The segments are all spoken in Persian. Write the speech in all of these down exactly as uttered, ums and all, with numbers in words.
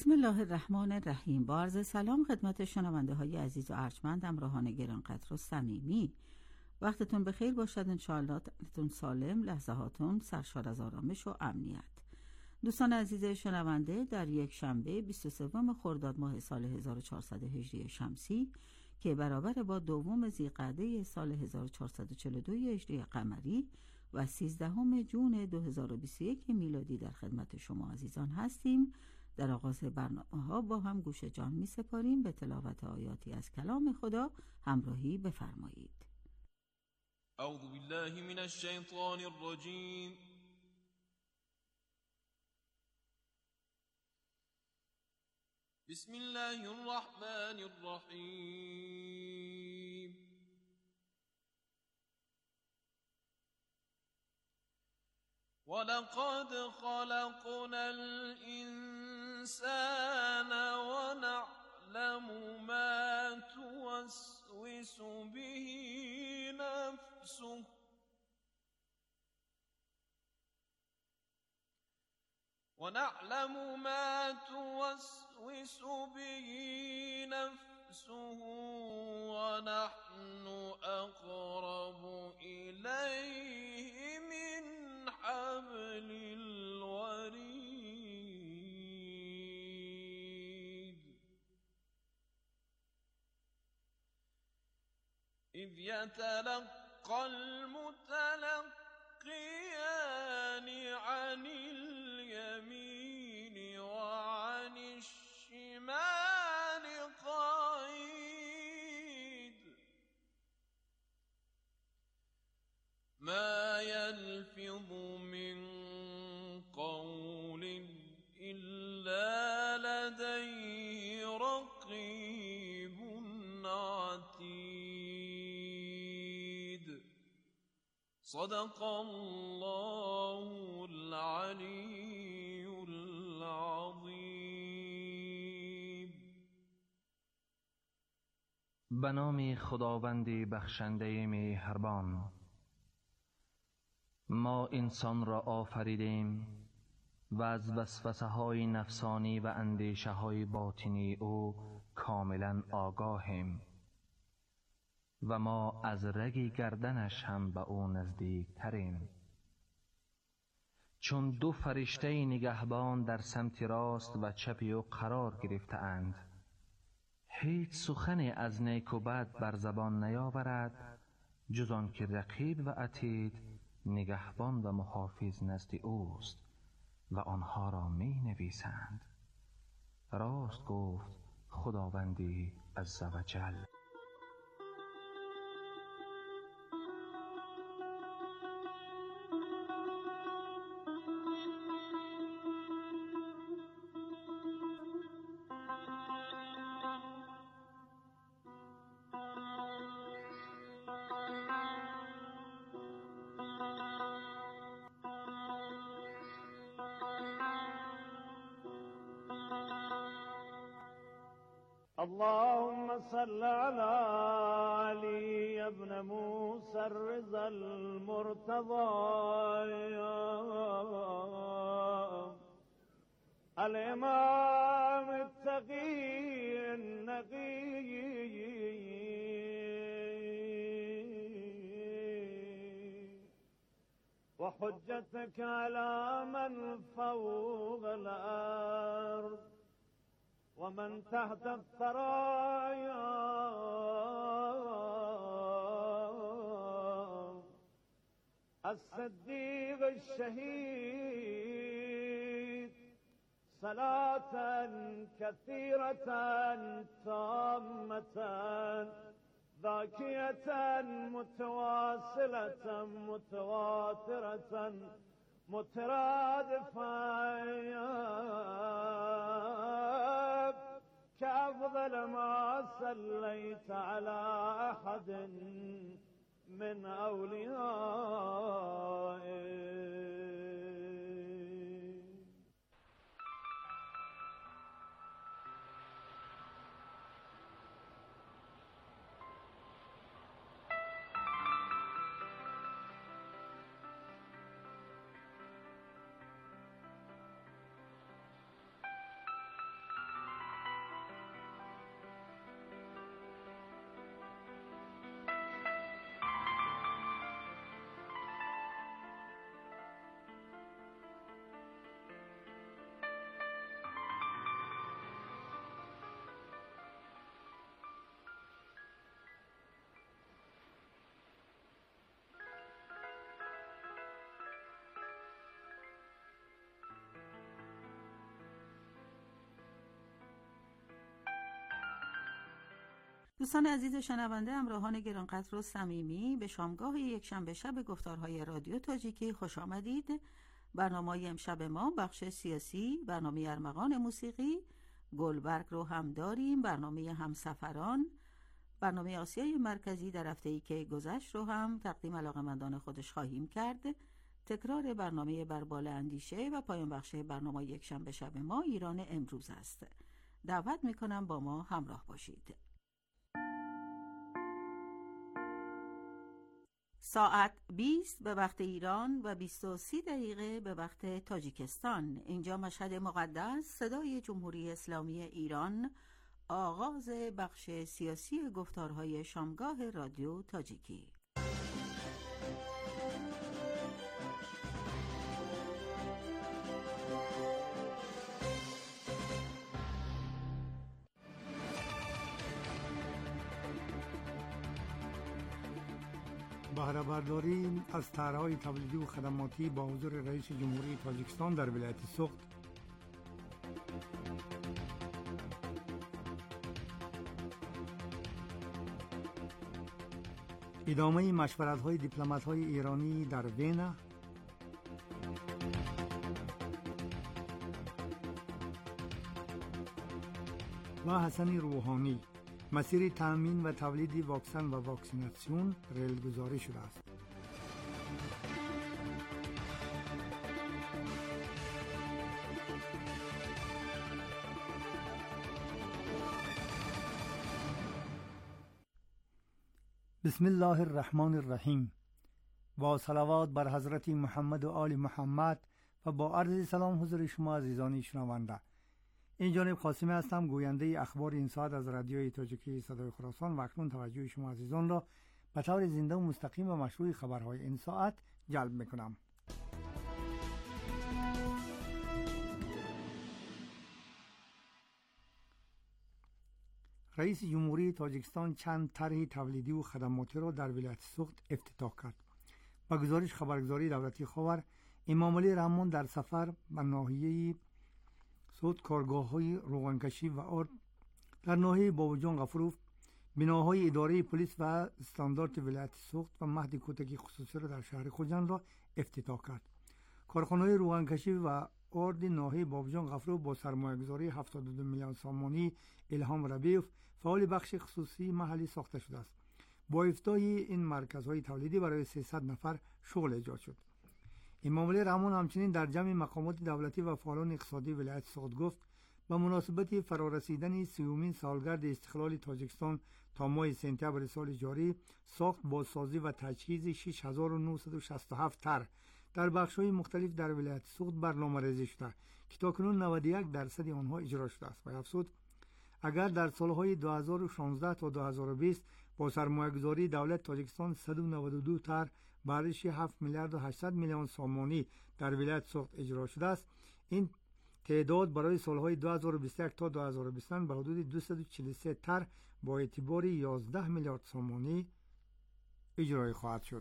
بسم الله الرحمن الرحیم. با عرض سلام خدمت شنونده های عزیز و ارجمند، همراهان گرانقدر و صمیمی. وقتتون بخیر باشد، انشاءالله تنتون سالم، لحظهاتون سرشار از آرامش و امنیت. دوستان عزیز شنونده، در یک شنبه بیست و سوم خرداد ماه سال هزار و چهارصد و هجری شمسی که برابر با دوم ذیقعده سال هزار و چهارصد و چهل و دو هجری قمری و سیزدهم جون دو هزار و بیست و یک میلادی در خدمت شما عزیزان هستیم. در آغاز برنامه ها با هم گوش جان می سپاریم به تلاوت آیاتی از کلام خدا. همراهی بفرمایید. اعوذ بالله من الشیطان الرجیم. بسم الله الرحمن الرحیم. ولقد خلقنا الإنسان ونعلم ما توسوس به نفسه ونعلم ما توسوس به نفسه ونحن أقرب إليه من حبل الوريد إذ يتلقى المتلقيان عن اليمين وعن الشمال قعيد ما يلفظ من قول إلا لديه رقيب عتيد. صدق الله العلي العظيم. به نام خداوند بخشنده مهربان. ما انسان را آفریدیم و از وسوسه های نفسانی و اندیشه های باطنی او کاملا آگاهیم و ما از رگ گردنش هم به او نزدیک تریم. چون دو فرشته نگهبان در سمت راست و چپ او قرار گرفته اند، هیچ سخن از نیک و بد بر زبان نیاورد جز آن که رقیب و عتید نگهبان و محافظ نزد اوست و آنها را می نویسند. راست گفت خداوندی عزوجل. اللهم صل على علي ابن موسى الرضا المرتضى الإمام التقي النقي وحجتك على من فوق الأرض ومن تحت الثرايا الصديق الشهيد صلاة كثيرة تامة ذاكية متواصلة متواترة مترادفة كأفضل ما صليت على أحد من أوليائك. دوستان عزیز شنونده، همراهان گرانقدر و صمیمی، به شامگاه یک شنبه شب گفتارهای رادیو تاجیکی خوش آمدید. برنامه امشب ما بخش سیاسی، برنامه ارمغان موسیقی، گلبرگ رو هم داریم، برنامه همسفران، برنامه آسیای مرکزی در هفته‌ای که گذشت رو هم تقدیم علاقه‌مندان خودش خواهیم کرد. تکرار برنامه بربال اندیشه و پایان بخش برنامه یک شنبه شب ما ایران امروز است. دعوت میکنم با ما همراه باشید. ساعت بیست به وقت ایران و بیست و سی دقیقه به وقت تاجیکستان. اینجا مشهد مقدس، صدای جمهوری اسلامی ایران. آغاز بخش سیاسی گفتارهای شامگاه رادیو تاجیکی. بهره برداری از طرح‌های تولیدی و خدماتی با حضور رئیس جمهوری تاجیکستان در ولایت سوخت. ادامه مشورت‌های دیپلمات‌های ایرانی در وین. و حسن روحانی، مسیر تامین و تولید واکسن و واکسیناسیون ریلگذاری شده است. بسم الله الرحمن الرحیم با صلوات بر حضرت محمد و آل محمد و با عرض سلام حضور شما عزیزان شنونده. این جانب قاسمی هستم، گوینده اخبار این ساعت از رادیوی تاجیکی صدای خراسان و اکنون توجه شما عزیزان را به طور زنده و مستقیم و مشروع خبرهای این ساعت جلب میکنم. رئیس جمهوری تاجیکستان چند طرح تولیدی و خدماتی را در ولایت سوخت افتتاح کرد. با گزارش خبرگزاری دولتی خاور، امام علی رحمان در سفر به ناحیه سوخت کارگاه‌های روغنکشی و آرد در ناحیه باباجان غفروف، بناهای اداره پلیس و استاندارد ولایت سوخت و مهد کودکی خصوصی را در شهر خوجند را افتتاح کرد. کارخانه‌های روغنکشی و آرد ناحیه باباجان غفروف با سرمایه‌گذاری هفتاد و دو میلیون سامانی الهام ربیف فعال بخش خصوصی محلی ساخته شده است. با افتتاح این مرکزهای تولیدی برای سیصد نفر شغل ایجاد شد. امام علی رحمان همچنین در جمع مقامات دولتی و فعالان اقتصادی ولایت سوخت گفت به مناسبت فرارسیدن سیومین سالگرد استقلال تاجیکستان تا ماه سپتامبر سال جاری، ساخت بازسازی و تجهیز شش هزار و نهصد و شصت و هفت طرح در بخش‌های مختلف در ولایت سوخت برنامه‌ریزی شده که تاکنون نود و یک درصد آنها اجرا شده است. و افزود اگر در سالهای دو هزار و شانزده تا دو هزار و بیست با سرمایه‌گذاری دولت تاجیکستان صد و نود و دو طرح به ارزش هفت میلیارد و هشتصد میلیون سامانی در ولایت سوخت اجرا شده است، این تعداد برای سالهای دو هزار و بیست و یک تا دو هزار و بیست به حدود دویست و چهل و سه طرح با اعتبار یازده میلیارد سامانی اجرای خواهد شد.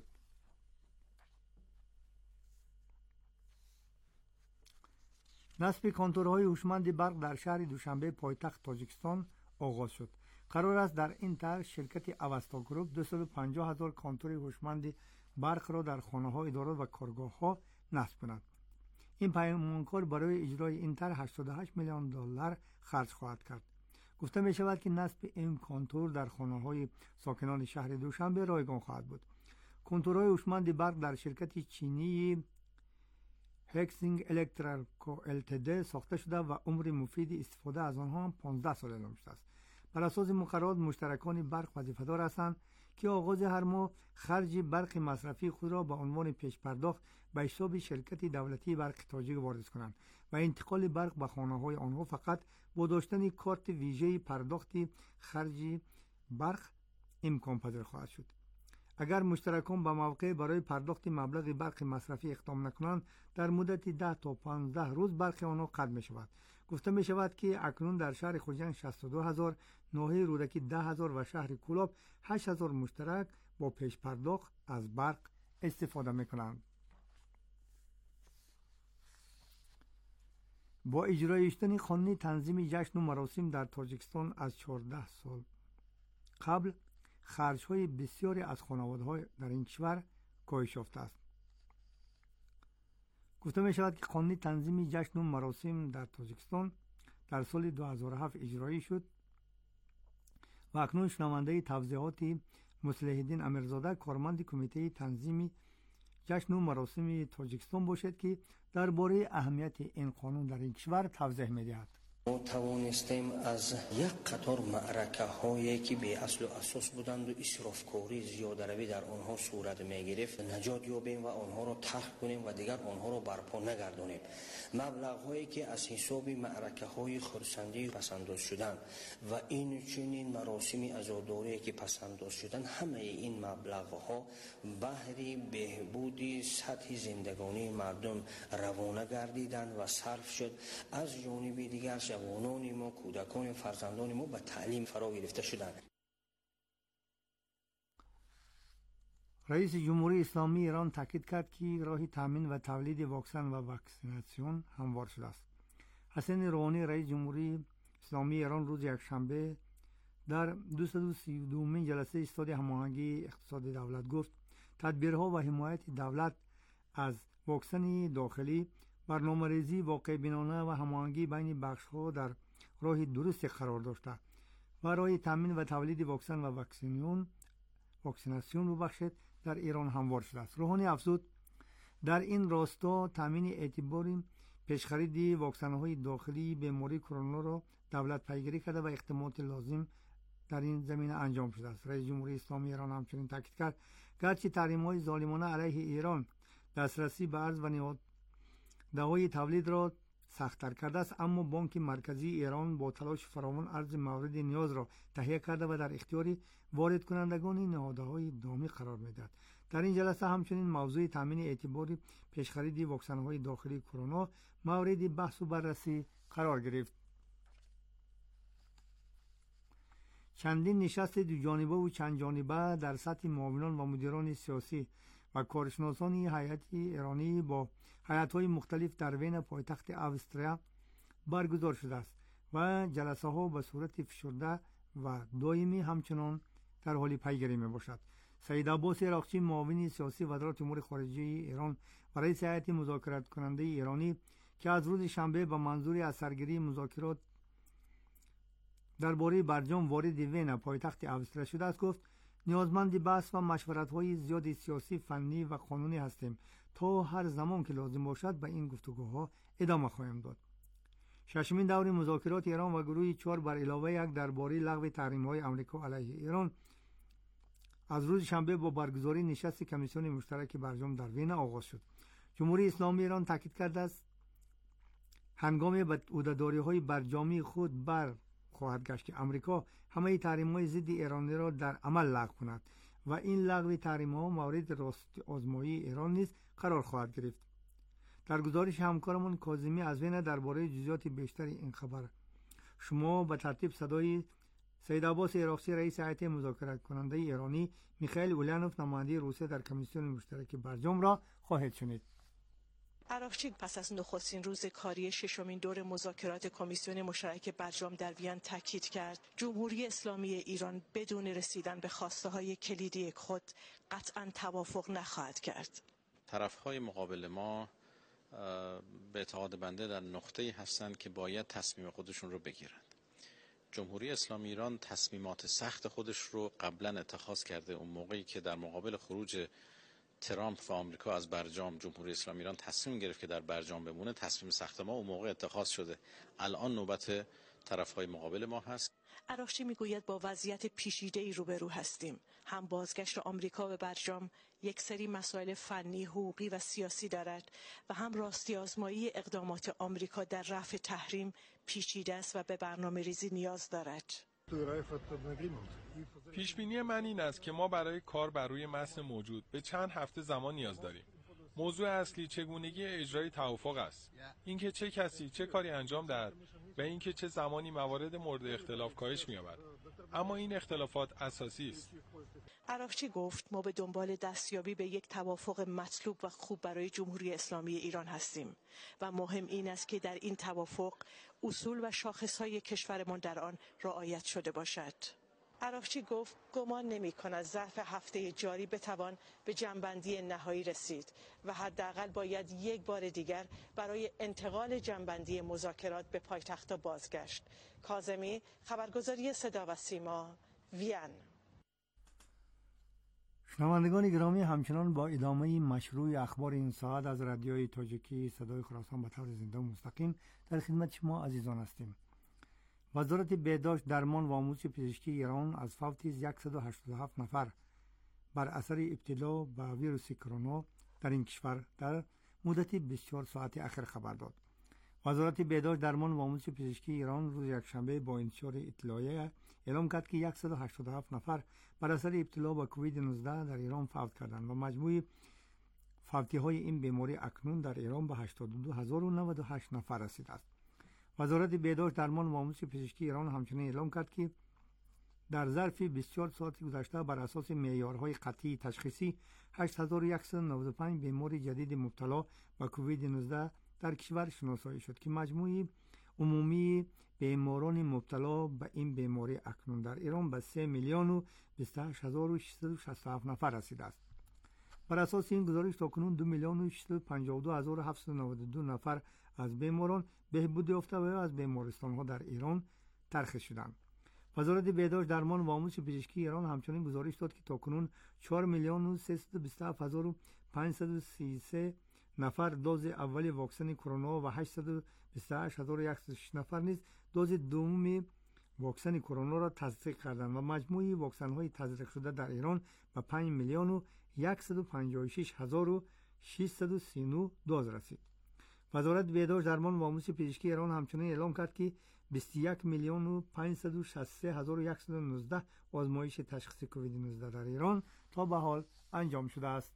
نصب کنتورهای هوشمند برق در شهر دوشنبه پایتخت تاجیکستان آغاز شد. قرار است در این طرح شرکت اوستا گروپ دویست و پنجاه هزار کنتور هوشمند برق را در خانه‌ها، ادارات و کارگاه‌ها نصب کند. این پیمانکار برای اجرای این طرح هشتاد و هشت میلیون دلار خرج خواهد کرد. گفته می شود که نصب این کنتور در خانه‌های ساکنان شهر دوشنبه رایگان خواهد بود. کنتورهای هوشمند برق در شرکت چینی هکسینگ الکتریکو التد ساخته شده و عمر مفید استفاده از آنها پانزده سال اعلام شده است. بر اساس مقررات مشترکان برق وظیفه‌دار هستند که آغاز هر ماه خرج برق مصرفی خود را به عنوان پیش پرداخت به حساب شرکت دولتی برق تاجیک واریز کنند و انتقال برق به خانه‌های آنها فقط با داشتن کارت ویژه پرداخت خرج برق امکان پذیر خواهد شد. اگر مشترکان به موقع برای پرداخت مبلغ برق مصرفی اقدام نکنند، در مدت ده تا پانزده روز برق آنها قطع می شود. گفته می شود که اکنون در شهر خوجند شصت و دو هزار، ناحیه رودکی ده هزار و شهر کولاب هشت هزار مشترک با پیش پرداخت از برق استفاده می کنند. با اجرای اشتن قانونی تنظیم جشن و مراسم در تاجیکستان از چهارده سال قبل خرج‌های بسیاری از خانواده‌های در این کشور کاهش یافته است. گفته می شود که قانون تنظیم جشن و مراسم در تاجیکستان در سال دو هزار و هفت اجرایی شد و اکنون شنونده توضیحات مصلح الدین امیرزاده کارمند کمیته تنظیم جشن و مراسم تاجیکستان باشد که درباره اهمیت این قانون در این کشور توضیح می‌دهد. ما توانستیم از یک قطار معرکه هایی که به اصل و اساس بودند و اسرافکاری زیاده روی در آنها صورت می گرفت نجات یابیم و آنها را ترک کنیم و دیگر آنها را برپا نگردانیم. مبلغ هایی که از حساب معرکه های خرسندی پسنداز شدند و این چنین مراسم عزاداری که پسنداز شدند، همه این مبلغ ها بهر بهبود سطح زندگانی مردم روانه گردیدند و صرف شد. از جانب دیگر جوانان ما، کودکان فرزندان ما به تعلیم فرا گرفته شدند. رئیس جمهوری اسلامی ایران تاکید کرد که راه تامین و تولید واکسن و واکسیناسیون هموار شده است. حسن روحانی رئیس جمهوری اسلامی ایران روز یکشنبه در دویست و سی و دومین جلسه استاد هماهنگی اقتصاد دولت گفت تدبیرها و حمایت دولت از واکسن داخلی برنامه‌ریزی واقع بینانه و هماهنگی بین بخش‌ها در راه درست قرار داشته و راه تامین و تولید واکسن و واکسینیون واکسیناسیون ببخشید در ایران هموار شده است. روحانی افزود در این راستا تامین اعتباری پیشخرید واکسن‌های داخلی بیماری کرونا را دولت پیگیری کرده و اقدامات لازم در این زمینه انجام شده است. رئیس جمهوری اسلامی ایران همچنین تاکید کرد گرچه تحریم‌های ظالمانه علیه ایران دسترسی به ارز و نیاز دهای تولید را سخت‌تر کرده است، اما بانک مرکزی ایران با تلاش فراوان ارز مورد نیاز را تهیه کرده و در اختیار وارد کنندگان نهادهای دامی قرار می‌دهد. در این جلسه همچنین موضوع تامین اعتباری پیشخرید واکسن‌های داخلی کرونا مورد بحث و بررسی قرار گرفت. چندین نشست دو جانبه و چند جانبه در سطح معاونان و مدیران سیاسی و کارشناسان هیئت ایرانی با هیئت‌های مختلف در وین پایتخت اوستریا برگزار شده است و جلسه ها به صورت فشرده و دائمی همچنان در حال پیگیری می باشد. سید عباس عراقچی معاون سیاسی وزارت امور خارجه ایران و رئیس هیئت مذاکرات کننده ایرانی که از روز شنبه به منظور از سرگیری مذاکرات درباره برجام وارد وین پایتخت اوستریا شده است گفت نیازمند بحث و مشورت‌های زیاد سیاسی، فنی و قانونی هستیم تا هر زمان که لازم باشد به این گفتگوها ادامه خواهیم داد. ششمین دور مذاکرات ایران و گروه چهار بر علاوه یک درباره لغو تحریم‌های آمریکا علیه ایران از روز شنبه با برگزاری نشست کمیسیون مشترک برجام در وین آغاز شد. جمهوری اسلامی ایران تاکید کرده است هنگام به عهده‌داری‌های برجامی خود بر خواهد گشت که امریکا همه تحریم‌های ضد ایرانی را در عمل لغو کند و این لغو تحریم‌ها مورد راست آزمایی ایران نیز قرار خواهد گرفت. در گزارش همکارمون کاظمی از وین درباره جزئیات بیشتر این خبر شما به ترتیب صدای سید عباس عراقچی رئیس هیئت مذاکرات کننده ایرانی، میخائیل اولانوف نماینده روسیه در کمیسیون مشترک برجام را خواهید شنید. عراقچی پس از نخستین روز کاری ششمین دور مذاکرات کمیسیون مشترک برجام در وین تاکید کرد جمهوری اسلامی ایران بدون رسیدن به خواسته‌های کلیدی خود قطعاً توافق نخواهد کرد. طرف‌های مقابل ما به اعتقاد بنده در نقطه‌ای هستند که باید تصمیم خودشون رو بگیرند. جمهوری اسلامی ایران تصمیمات سخت خودش رو قبلا اتخاذ کرده. اون موقعی که در مقابل خروج ترامپ و آمریکا از برجام جمهوری اسلامی ایران تصمیم گرفت که در برجام بمونه، تصمیم سخت ما اون موقع اتخاذ شده. الان نوبت طرف‌های مقابل ما هست. عراقچی میگوید با وضعیت پیچیده‌ای روبرو هستیم. هم بازگشت آمریکا به برجام یک سری مسائل فنی، حقوقی و سیاسی دارد و هم راستی آزمایی اقدامات آمریکا در رفع تحریم پیچیده است و به برنامه‌ریزی نیاز دارد. پیشبینی من این است که ما برای کار بر روی متن موجود به چند هفته زمان نیاز داریم. موضوع اصلی چگونگی اجرای توافق است. اینکه چه کسی چه کاری انجام دهد و اینکه چه زمانی موارد مورد اختلاف کاهش می‌یابد. اما این اختلافات اساسی است. عراقچی گفت ما به دنبال دستیابی به یک توافق مطلوب و خوب برای جمهوری اسلامی ایران هستیم و مهم این است که در این توافق اصول و شاخص‌های کشورمان در آن رعایت شده باشد. عراقچی گفت گمان نمی کند ظرف هفته جاری بتوان به جنبندی نهایی رسید و حداقل باید یک بار دیگر برای انتقال جنبندی مذاکرات به پایتخت بازگشت. کاظمی، خبرگزاری صدا و سیما، وین. شنوندگان گرامی، همچنان با ادامه مشروع اخبار این ساعت از رادیوی تاجیکی صدای خراسان به طور زنده و مستقیم در خدمت شما عزیزان هستیم. وزارت بهداشت، درمان و آموزش پزشکی ایران از فوت صد و هشتاد و هفت نفر بر اثر ابتلا به ویروس کرونا در این کشور در مدت بیست و چهار ساعت اخیر خبر داد. وزارت بهداشت، درمان و آموزش پزشکی ایران روز یکشنبه با انتشار اطلاعیه اعلام کرد که صد و هشتاد و هفت نفر بر اثر ابتلا به کووید نوزده در ایران فوت کردند و مجموع فوتی های این بیماری اکنون در ایران به هشتاد و دو هزار و نود و هشت نفر رسیده است. وزارت بهداشت، درمان و آموزش پزشکی ایران همچنین اعلام کرد که در ظرف بیست و چهار ساعت گذشته بر اساس معیارهای قطعی تشخیصی هشت هزار و صد و نود و پنج بیمار جدید مبتلا به کووید نوزده در کشور شناسایی شد که مجموع عمومی بیماران مبتلا به این بیماری اکنون در ایران به سه میلیون و بیست و هشت هزار و ششصد و شصت و هفت نفر رسیده است. بر اساس این گزارش تاکنون دو میلیون و ششصد و پنجاه و دو هزار و هفتصد و نود و دو نفر از بیماران بهبود یافته و از بیمارستان‌ها در ایران ترخیص شدند. وزارت بهداشت، درمان و آموزش پزشکی ایران همچنین گزارش داد که تاکنون چهار میلیون و سیصد و بیست و هفت هزار و پانصد و سی و سه نفر دوز اول واکسن کرونا و هشتصد و بیست و هشت هزار و صد و شش نفر نیز دوز دوم واکسن کرونا را تزریق کردند و مجموع واکسن‌های تزریق شده در ایران به پنج میلیون و صد و پنجاه و شش هزار و ششصد و سی و نه دوز رسید. وزارت بهداشت، درمان و آموزش پزشکی ایران همچنین اعلام کرد که بیست و یک میلیون و پانصد و شصت و سه هزار و صد و نوزده آزمایش تشخیص کووید نوزده در ایران تا به حال انجام شده است.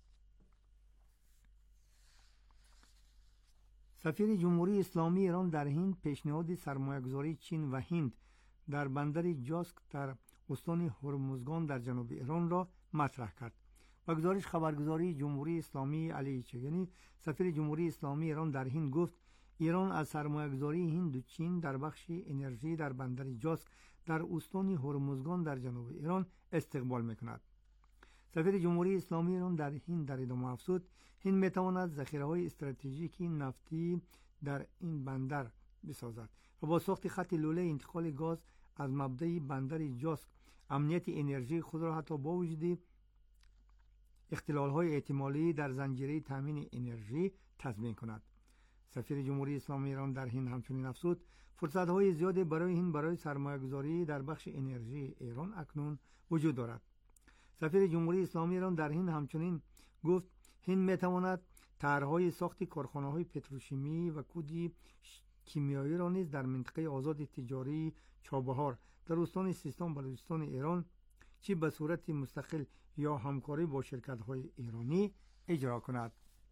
سفیر جمهوری اسلامی ایران در هند پیشنهاد سرمایه‌گذاری چین و هند در بندر جاسک در استان هرمزگان در جنوب ایران را مطرح کرد. با گزارش خبرگزاری جمهوری اسلامی علی چگنی، سفیر جمهوری اسلامی ایران در هند گفت ایران از سرمایه‌گذاری هند و چین در بخش انرژی در بندر جاسک در استان هرمزگان در جنوب ایران استقبال می‌کند. سفیر جمهوری اسلامی ایران در هند در ادامه افزود هند می‌تواند ذخیره‌های استراتژیکی نفتی در این بندر بسازد و با ساخت خط لوله انتقال گاز از مبدأ بندر جاسک امنیت انرژی خود را حتی با وجود اختلال‌های احتمالی در زنجیره تامین انرژی تضمین کند. سفیر جمهوری اسلامی ایران در هند همچنین افزود فرصت‌های زیادی برای هند برای سرمایه‌گذاری در بخش انرژی ایران اکنون وجود دارد. سفیر جمهوری اسلامی ایران در هند همچنین گفت هند می‌تواند طرح‌های ساخت کارخانه‌های پتروشیمی و کودی کیمیایی را نیز در منطقه آزاد تجاری چابهار در استان سیستان بلوچستان ایران چه به صورت مستقل یا همکاری با شرکت‌های ایرانی اجرا کند.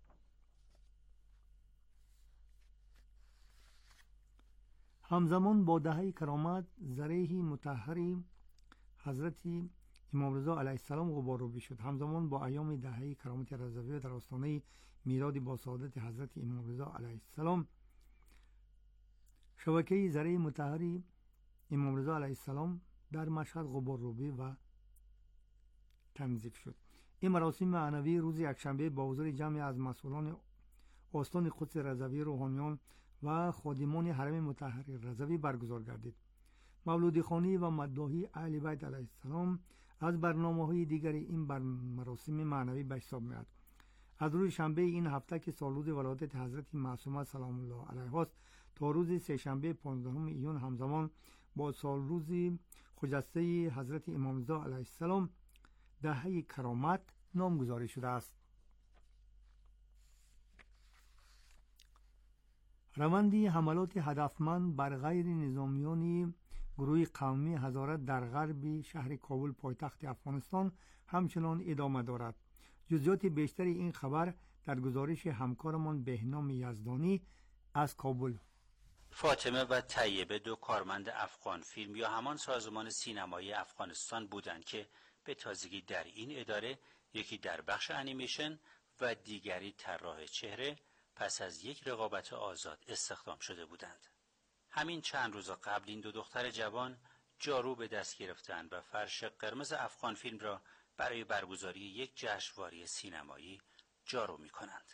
همزمان با دهه کرامت ذریح مطهری حضرت امام رضا علیه السلام غبارآلود شد. همزمان با ایام دهه کرامت رضویه در آستانه میلاد با سعادت حضرت امام رضا علیه السلام شبکه ذریح مطهری امام رضا علیه السلام در مشهد غبارآلود و تنظیف شد. این مراسم معنوی روز یکشنبه با حضور جمعی از مسئولان آستان قدس رضوی، روحانیان و خادمان حرم مطهر رضوی برگزار گردید. مولودی خوانی و مداحی اهل بیت علیه السلام از برنامه‌های دیگر این مراسم معنوی به حساب میاد. از روز شنبه این هفته که سالروز ولادت حضرت معصومه سلام الله علیها است تا روز سه شنبه پانزدهم ایون همزمان با سالروز خجسته حضرت امام رضا علیه السلام دهه کرامت نامگذاری شده است. روندی حملات هدفمند بر غیر نظامیان گروه قومی هزارت در غرب شهر کابل پایتخت افغانستان همچنان ادامه دارد. جزئیات بیشتر این خبر در گزارش همکارمان بهنام یزدانی از کابل. فاطمه و طیبه دو کارمند افغان فیلم یا همان سازمان سینمایی افغانستان بودند که به تازگی در این اداره یکی در بخش انیمیشن و دیگری طراح چهره پس از یک رقابت آزاد استخدام شده بودند. همین چند روز قبل این دو دختر جوان جارو به دست گرفتند و فرش قرمز افغان فیلم را برای برگزاری یک جشنواره سینمایی جارو می‌کنند.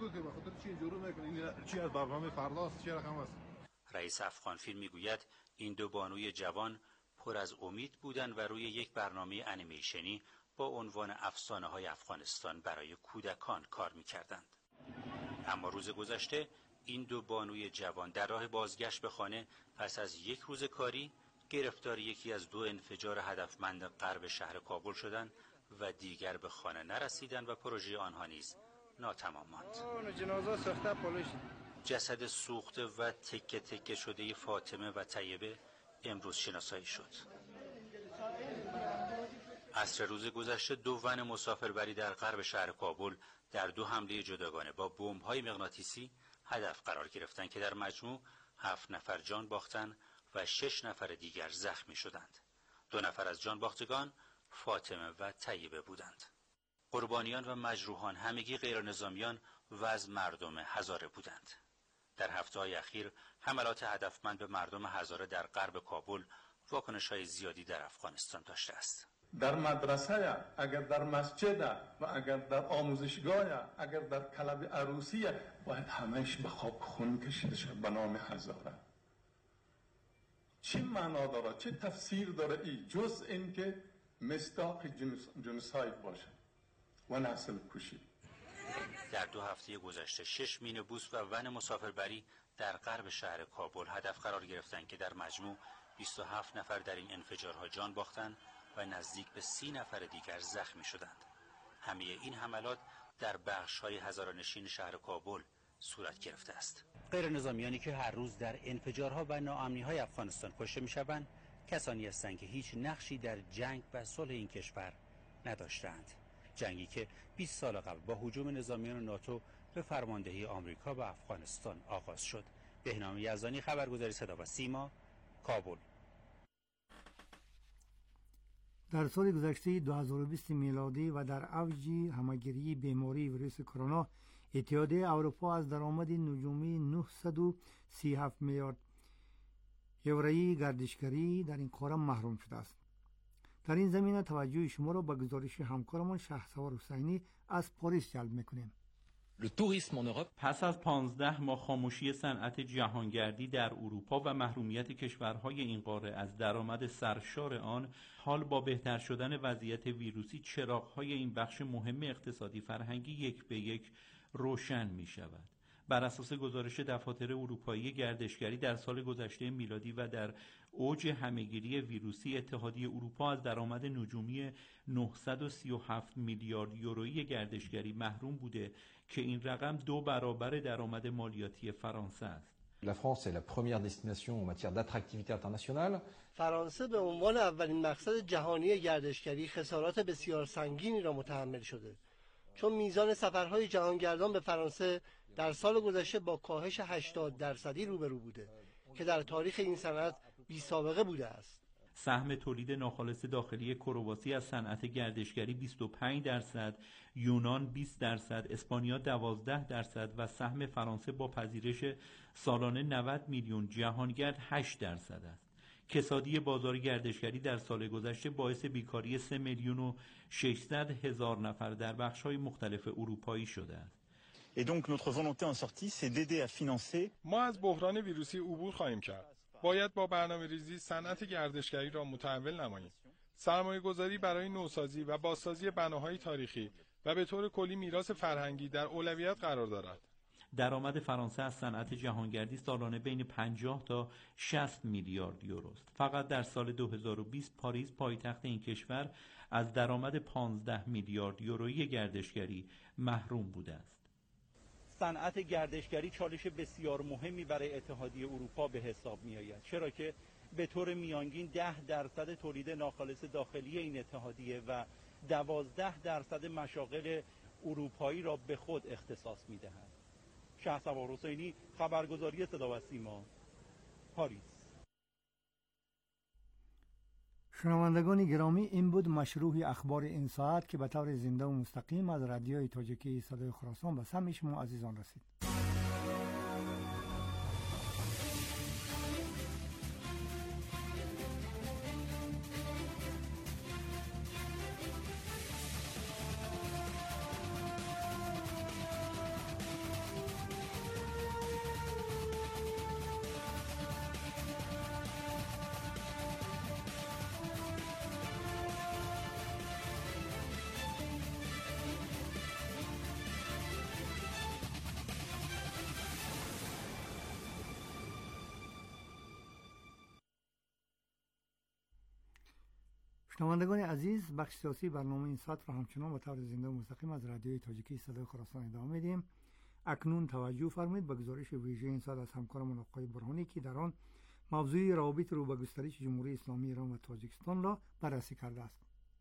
رئیس افغان فیلم میگوید این دو بانوی جوان پر از امید بودند و روی یک برنامه انیمیشنی با عنوان افسانه های افغانستان برای کودکان کار می‌کردند. اما روز گذشته این دو بانوی جوان در راه بازگشت به خانه پس از یک روز کاری گرفتار یکی از دو انفجار هدفمند غرب شهر کابل شدند و دیگر به خانه نرسیدند و پروژه آنها نیز ناتمام ماند. جسد سوخته و تکه تکه شده فاطمه و طیبه امروز شناسایی شد. عصر روز گذشته دو ون مسافربری در غرب شهر کابل در دو حمله جداگانه با بمب‌های مغناطیسی هدف قرار گرفتند که در مجموع هفت نفر جان باختند و شش نفر دیگر زخمی شدند. دو نفر از جان باختگان فاطمه و طیبه بودند. قربانیان و مجروحان همگی غیر نظامیان و از مردم هزاره بودند. در هفته‌های اخیر حملات هدفمند به مردم هزاره در غرب کابل واکنش‌های زیادی در افغانستان داشته است. در مدرسه، اگر در مسجد و اگر در آموزشگاه، اگر در کلب عروسی، باید همهش به خاک خون کشیده شد به نام هزاره. چه معنا داره، چه تفسیر داره ای جز این که مصداق جنوساید باشه و نسل کشی. در دو هفته گذشته شش مینیبوس و ون مسافربری در غرب شهر کابل هدف قرار گرفتند که در مجموع بیست و هفت نفر در این انفجارها جان باختند و نزدیک به سی نفر دیگر زخمی شدند. همه این حملات در بخش‌های هزاره‌نشین شهر کابل صورت گرفته است. غیر نظامیانی که هر روز در انفجارها و ناامنی‌های افغانستان کشته می‌شوند، کسانی هستند که هیچ نقشی در جنگ و صلح این کشور نداشتند. جنگی که بیست سال قبل با هجوم نظامیان ناتو به فرماندهی آمریکا به افغانستان آغاز شد. بهنام یزدانی، خبرگزاری صدا و سیما، کابل. در سال گذشته دو هزار و بیست میلادی و در اوج همه‌گیری بیماری ویروس کرونا، اتحادیه اروپا از درآمد نجومی نهصد و سی و هفت میلیارد یورویی گردشگری در این قاره محروم شده است. در این زمینه توجه شما را به گزارش همکارمان شهسوار حسینی از پاریس جلب می‌کنیم. پس از پانزده ماه خاموشی صنعت جهانگردی در اروپا و محرومیت کشورهای این قاره از درآمد سرشار آن، حال با بهتر شدن وضعیت ویروسی چراغ‌های این بخش مهم اقتصادی فرهنگی یک به یک روشن می‌شود. بر اساس گزارش دفاتر اروپایی گردشگری در سال گذشته میلادی و در اوج همه‌گیری ویروسی، اتحادیه اروپا از درآمد نجومی نهصد و سی و هفت میلیارد یورویی گردشگری محروم بوده که این رقم دو برابر درآمد مالیاتی فرانسه است. La France est la première destination en matière d'attractivité internationale. فرانسه به عنوان اولین مقصد جهانی گردشگری خسارات بسیار سنگینی را متحمل شده، چون میزان سفرهای جهانگردان به فرانسه در سال گذشته با کاهش هشتاد درصدی روبرو بوده که در تاریخ این صنعت بی سابقه بوده است. سهم تولید ناخالص داخلی کرواسی از صنعت گردشگری بیست و پنج درصد، یونان بیست درصد، اسپانیا دوازده درصد و سهم فرانسه با پذیرش سالانه نود میلیون جهانگرد هشت درصد است. کسادی بازار گردشگری در سال گذشته باعث بیکاری سه میلیون و ششصد هزار نفر در بخش‌های مختلف اروپایی شده است. Et donc notre volonté en sortie c'est d'aider à financer. ما از بحران ویروسی عبور خواهیم کرد. باید با برنامه‌ریزی صنعت گردشگری را متحول نماییم. سرمایه‌گذاری برای نوسازی و بازسازی بناهای تاریخی و به طور کلی میراث فرهنگی در اولویت قرار دارد. درآمد فرانسه از صنعت جهانگردی سالانه بین پنجاه تا شصت میلیارد یورو است. فقط در سال دو هزار و بیست پاریس، پایتخت این کشور، از درآمد پانزده میلیارد یورویی گردشگری محروم بوده است. صنعت گردشگری چالش بسیار مهمی برای اتحادیه اروپا به حساب می آید، چرا که به طور میانگین ده درصد تولید ناخالص داخلی این اتحادیه و دوازده درصد مشاغل اروپایی را به خود اختصاص می دهد. شهسوار حسینی، خبرگزاری صدا و سیما، پاریس. شنوندگان گرامی، این بود مشروع اخبار این ساعت که به طور زنده و مستقیم از رادیوی تاجیکی صدای خراسان به سمع شما عزیزان رسید. شنوندگان عزیز، بخش سیاسی برنامه این ساعت را همچنان به طور زنده و مستقیم از رادیوی تاجیکی صدای خراسان ادامه میدیم. اکنون توجه فرمایید به گزارش ویژه این ساعت از همکارمون آقای برهانی که در آن موضوع روابط رو به گسترش جمهوری اسلامی ایران و تاجیکستان را بررسی کرده است.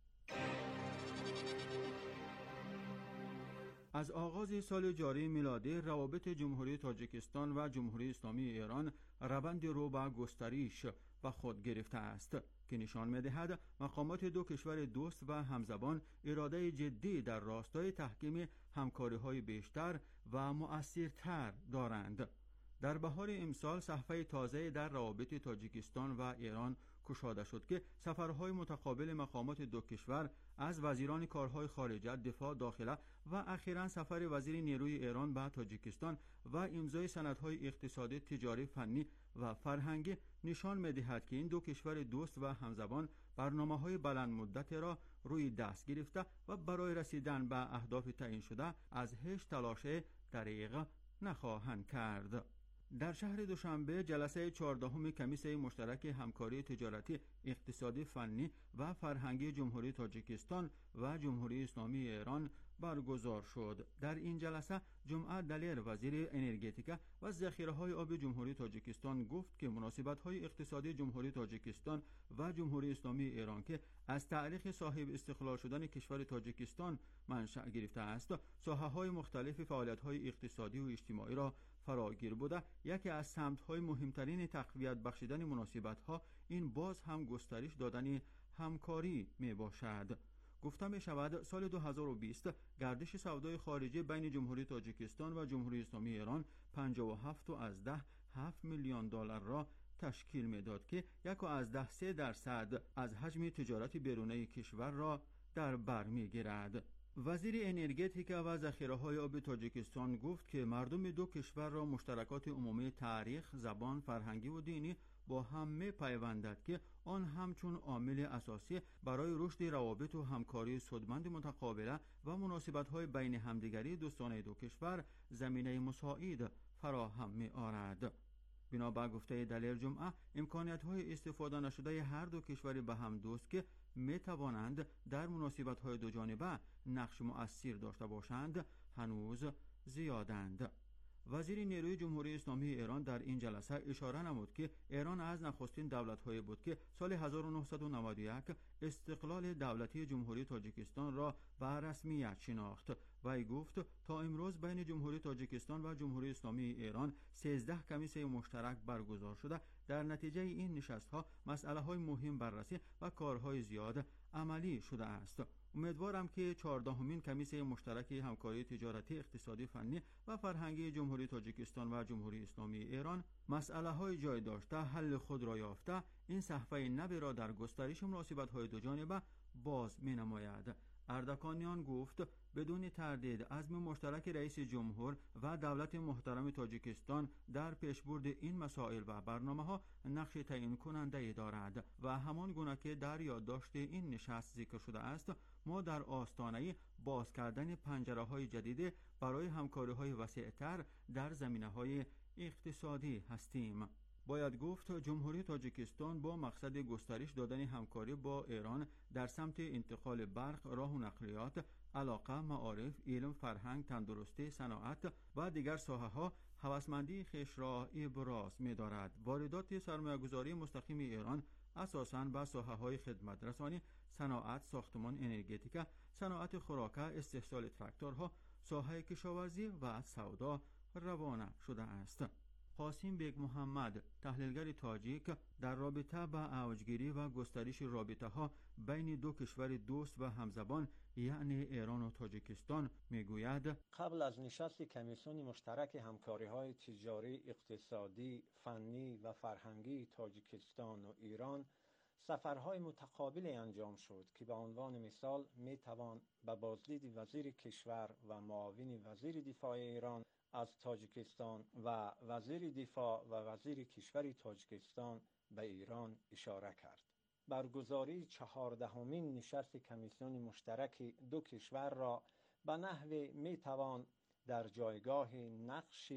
از آغاز سال جاری میلادی روابط جمهوری تاجیکستان و جمهوری اسلامی ایران روند رو به گسترش و خود گرفته است که نشان می‌دهد مقامات دو کشور دوست و همزبان اراده جدی در راستای تحکیم همکاری‌های بیشتر و مؤثرتر دارند. در بهار امسال صفحه تازه در روابط تاجیکستان و ایران گشوده شد که سفرهای متقابل مقامات دو کشور از وزیران کارهای خارجه، دفاع، داخله و اخیراً سفر وزیر نیروی ایران به تاجیکستان و امضای سندهای اقتصادی، تجاری، فنی و فرهنگی نشان می‌دهد که این دو کشور دوست و همزبان برنامه‌های بلند مدت را روی دست گرفته و برای رسیدن به اهداف تعیین شده از هیچ تلاش دریغ نخواهند کرد. در شهر دوشنبه جلسه چهاردهم کمیسه مشترک همکاری تجارتی، اقتصادی، فنی و فرهنگی جمهوری تاجیکستان و جمهوری اسلامی ایران برگزار شد. در این جلسه جمعه دلیر وزیر انرژتیک و ذخیره‌های آب جمهوری تاجیکستان گفت که مناسبت‌های اقتصادی جمهوری تاجیکستان و جمهوری اسلامی ایران که از تاریخ صاحب استقلال شدن کشور تاجیکستان منشأ گرفته است، ساحه‌های مختلف فعالیت‌های اقتصادی و اجتماعی را فراگیر بوده. یکی از سمت‌های مهمترین تقویت بخشیدن مناسبت‌ها این باز هم گسترش دادن همکاری میباشد. گفته می شود سال دو هزار و بیست گردش سودای خارجی بین جمهوری تاجیکستان و جمهوری اسلامی ایران پنجاه و هفت و از ده هفت میلیون دلار را تشکیل میداد که یک و از ده سه درصد از حجم تجارت بیرونی کشور را در بر میگیرد. وزیر انرژتیک و ذخیره‌های آب تاجیکستان گفت که مردم دو کشور را مشترکات عمومی تاریخ، زبان، فرهنگی و دینی با هم می‌پیوندد که آن همچون عامل اساسی برای رشد روابط و همکاری سودمند متقابله و مناسبت‌های بین همدیگری دوستانه دو کشور زمینه مساعد فراهم می‌آورد. بنابر گفته دلیر جمعه امکانیت‌های استفاده نشده هر دو کشور به هم دوست که می‌توانند در مناسبت‌های دو جانبه نقش مؤثر داشته باشند هنوز زیادند. وزیر نیروی جمهوری اسلامی ایران در این جلسه اشاره نمود که ایران از نخستین دولت‌های بود که سال هزار و نهصد و نود و یک استقلال دولتی جمهوری تاجیکستان را به رسمیت شناخت و ای گفت تا امروز بین جمهوری تاجیکستان و جمهوری اسلامی ایران سیزده کمیسه مشترک برگزار شده. در نتیجه این نشست‌ها مسئله‌های مهم بررسی و کارهای زیاد عملی شده است. امیدوارم که چهاردهمین کمیسه مشترک همکاری تجارتی، اقتصادی، فنی و فرهنگی جمهوری تاجیکستان و جمهوری اسلامی ایران مسئله‌های جای داشته حل خود را یافته این صحفه نو را در گسترش مناسبت‌های دو جانبه باز می‌نماید. اردکانیان گفت بدون تردید عزم مشترک رئیس جمهور و دولت محترم تاجیکستان در پیشبرد این مسائل و برنامه‌ها نقش تعیین کننده دارد و همان گونه که در یادداشت این نشست ذکر شده است ما در آستانه باز کردن پنجره‌های جدید برای همکاری‌های وسیع‌تر در زمینه‌های اقتصادی هستیم. باید گفت جمهوری تاجیکستان با مقصد گسترش دادن همکاری با ایران در سمت انتقال برق، راه و نقلیات، علاقه، معارف، علم، فرهنگ، تندرستی، صنعت و دیگر ساحه‌ها هوسمندی خویش را ابراز می‌دارد. واردات سرمایه‌گذاری مستقیم ایران اساساً به ساحه‌های خدمت رسانی، صنعت، ساختمان، انرژتیک، صنعت خوراک، استحصال تراکتورها، ساحه کشاورزی و سودا روانه شده است. قاسم بیگ محمد، تحلیلگر تاجیک، در رابطه با اوجگیری و گسترش رابطه ها بین دو کشور دوست و همزبان یعنی ایران و تاجیکستان میگوید قبل از نشست کمیسیون مشترک همکاری های تجاری، اقتصادی، فنی و فرهنگی تاجیکستان و ایران سفرهای متقابل انجام شد که به عنوان مثال می توان به بازدید وزیر کشور و معاون وزیر دفاع ایران از تاجیکستان و وزیر دفاع و وزیر کشور تاجیکستان به ایران اشاره کرد. برگزاری چهاردهمین نشست کمیسیون مشترک دو کشور را به نحوی می توان در جایگاه نقش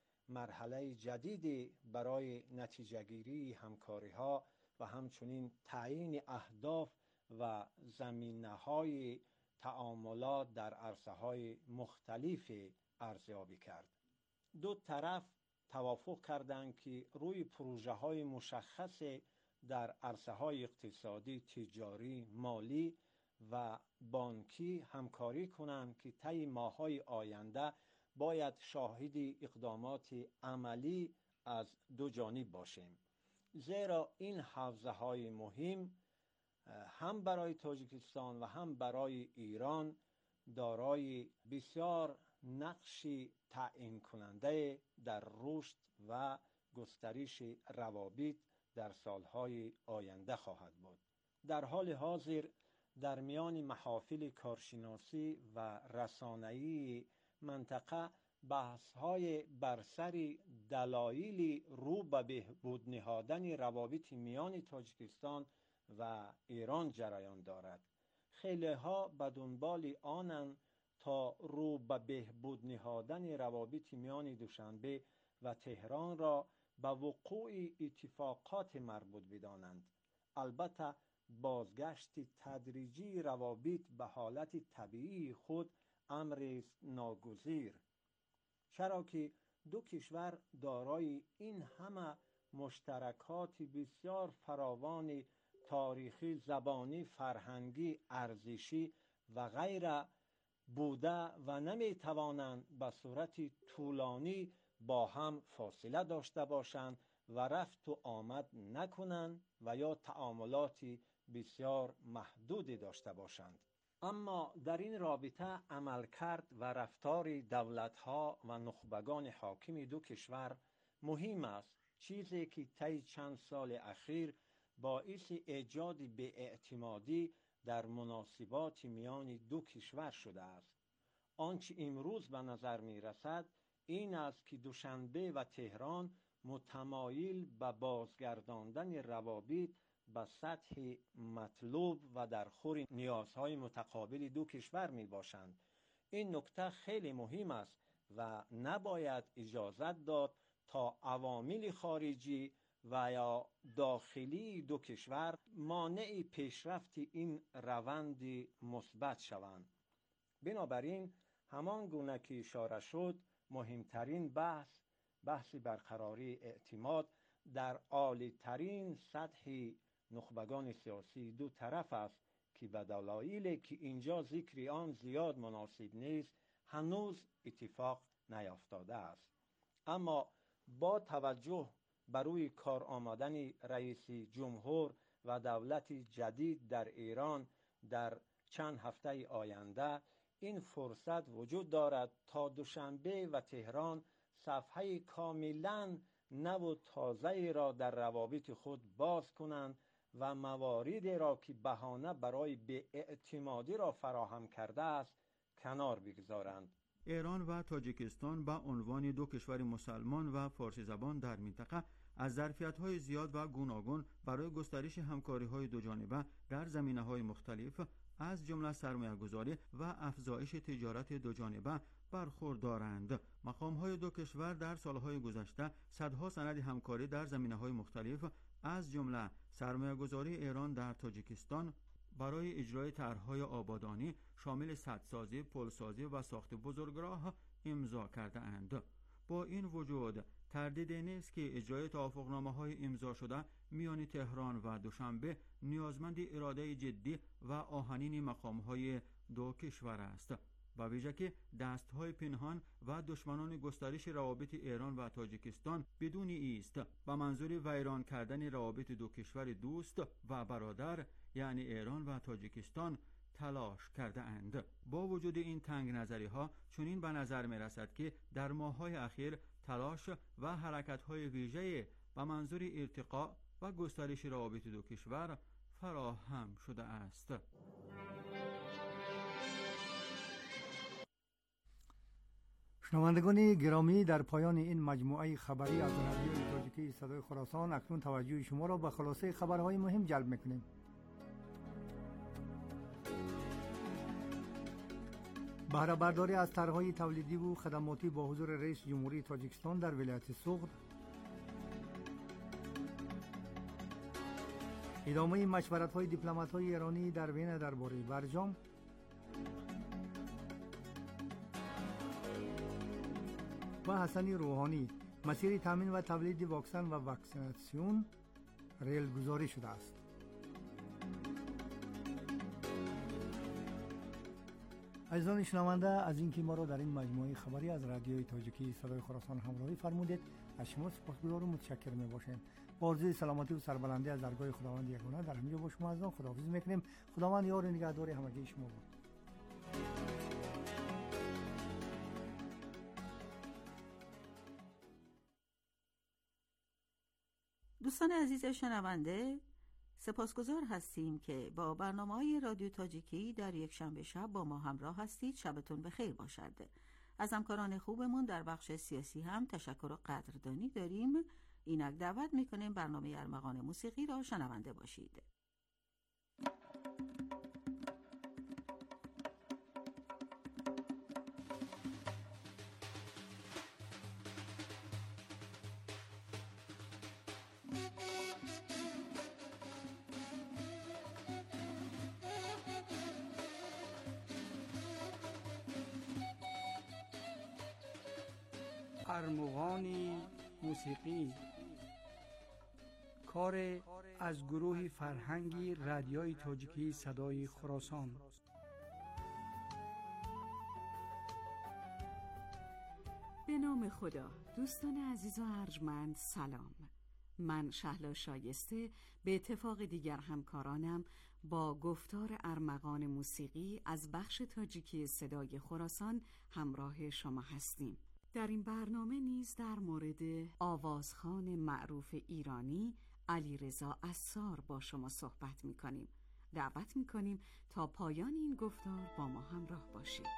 مرحله جدیدی برای نتیجه‌گیری همکاری‌ها و همچنین تعیین اهداف و زمینه‌های تعاملات در عرصه‌های مختلف ارزیابی کرد. دو طرف توافق کردند که روی پروژه‌های مشخص در عرصه‌های اقتصادی، تجاری، مالی و بانکی همکاری کنند که طی ماه‌های آینده باید شاهد اقدامات عملی از دو جانب باشیم، زیرا این حوزه‌های مهم هم برای تاجیکستان و هم برای ایران دارای بسیار نقش تعیین کننده در رشد و گسترش روابط در سالهای آینده خواهد بود. در حال حاضر در میان محافل کارشناسی و رسانه‌ای منطقه بحث‌های بر سر دلایل رو به بهبود نهادن روابط میان تاجیکستان و ایران جریان دارد. خیلی‌ها به دنبال آنند تا رو به بهبود نهادن روابط میان دوشنبه و تهران را به وقوع اتفاقات مربوط بدانند. البته بازگشت تدریجی روابط به حالت طبیعی خود امر ناگزیر، چرا که دو کشور دارای این همه مشترکات بسیار فراوان تاریخی، زبانی، فرهنگی، ارزشی و غیره بوده و نمی توانند به صورت طولانی با هم فاصله داشته باشند و رفت و آمد نکنند و یا تعاملات بسیار محدودی داشته باشند. اما در این رابطه عملکرد و رفتار دولت‌ها و نخبگان حاکم دو کشور مهم است، چیزی که طی چند سال اخیر باعث ایجاد بی‌اعتمادی در مناسبات میان دو کشور شده است. آنچه امروز به نظر می رسد این است که دوشنبه و تهران متمایل به بازگرداندن روابط به سطح مطلوب و در خور نیازهای متقابل دو کشور می باشند. این نکته خیلی مهم است و نباید اجازت داد تا عوامل خارجی و یا داخلی دو کشور مانع پیشرفت این روند مثبت شوند. بنابراین همان گونه که اشاره شد، مهمترین بحث بحث برقراری اعتماد در عالی‌ترین سطح نخبگان سیاسی دو طرف است که به دلایلی که اینجا ذکر آن زیاد مناسب نیست هنوز اتفاق نیافتاده است. اما با توجه بر روی کار آمدن رئیس جمهور و دولت جدید در ایران در چند هفته آینده، این فرصت وجود دارد تا دوشنبه و تهران صفحه کاملا نو و تازه را در روابط خود باز کنند و مواردی را که بهانه برای بی‌اعتمادی را فراهم کرده است کنار بگذارند. ایران و تاجیکستان به عنوان دو کشور مسلمان و فارسی زبان در منطقه از ظرفیت‌های زیاد و گوناگون برای گسترش همکاری‌های دوجانبه در زمینه‌های مختلف از جمله سرمایه‌گذاری و افزایش تجارت دوجانبه برخوردارند. مقام‌های دو کشور در سالهای گذشته صدها سند همکاری در زمینه‌های مختلف از جمله سرمایه‌گذاری ایران در تاجیکستان برای اجرای طرح‌های آبادانی شامل سدسازی، پلسازی و ساخت بزرگراه امضا کرده اند. با این وجود تردیدی نیست که اجرای توافقنامه‌های امضا شده میان تهران و دوشنبه نیازمند اراده جدی و آهنین مقام‌های دو کشور است، با ویژه که دست‌های پنهان و دشمنان گسترش روابط ایران و تاجیکستان بدون ایست با منظور ویران کردن روابط دو کشور دوست و برادر یعنی ایران و تاجیکستان تلاش کرده اند. با وجود این تنگ نظری ها چنین به نظر می رسد که در ماه‌های اخیر تلاش و حرکت‌های ویژه به منظور ارتقاء و گسترش روابط دو کشور فراهم شده است. شنوندگان گرامی، در پایان این مجموعه خبری از رادیوی تاجیکی صدای خراسان اکنون توجه شما را به خلاصه خبرهای مهم جلب می‌کنیم. بهره برداری از طرح‌های تولیدی و خدماتی با حضور رئیس جمهوری تاجیکستان در ولایت سوغد. ادامه مشورت‌های دیپلمات‌های ایرانی در وین درباره برجام، و حسن روحانی مسیر تامین و تولید واکسن و واکسیناسیون ریل گذاری شده است. عزیزان شنونده، از اینکه ما را در این مجموعه خبری از رادیوی تاجیکی صدای خراسان همراهی فرمودید، از شما سپاسگزار و متشکر می‌باشیم. با آرزوی سلامتی و سربلندی از درگاه خداوند یگانه در همینجا با شما عزیزان خداحافظی می‌کنیم. خداوند یار و نگهدار همگی شما باد. دوستان عزیز شنونده، سپاسگزار هستیم که با برنامه‌های رادیو تاجیکی در یک شنبه شب با ما همراه هستید. شبتون بخیر باشد. از همکاران خوبمون در بخش سیاسی هم تشکر و قدردانی داریم. اینک دعوت میکنیم برنامه ارمغان موسیقی را شنونده باشید. ارمغان موسیقی، کار از گروه فرهنگی رادیوی تاجیکی صدای خراسان. به نام خدا. دوستان عزیز و ارجمند سلام. من شهلا شایسته به اتفاق دیگر همکارانم با گفتار ارمغان موسیقی از بخش تاجیکی صدای خراسان همراه شما هستیم. در این برنامه نیز در مورد آوازخوان معروف ایرانی علیرضا عصار با شما صحبت می کنیم. دعوت می کنیم تا پایان این گفتار با ما همراه باشید.